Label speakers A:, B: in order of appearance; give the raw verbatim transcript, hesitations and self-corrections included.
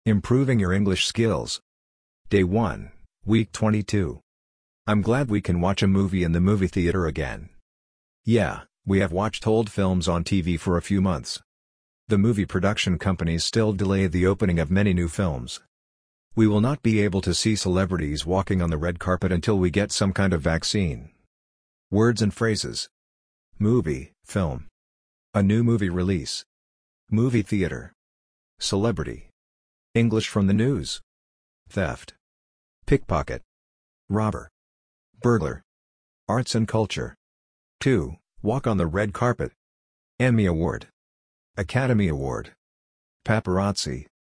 A: Improving your English skills. Day one, Week twenty-two. I'm glad we can watch a movie in the movie theater again. Yeah, we have watched old films on T V for a few months. The movie production companies still delay the opening of many new films. We will not be able to see celebrities walking on the red carpet until we get some kind of vaccine. Words and phrases. Movie, film. A new movie release. Movie theater. Celebrity. English from the news. Theft. Pickpocket. Robber. Burglar. Arts and culture. two. Walk on the red carpet. Emmy Award. Academy Award. Paparazzi.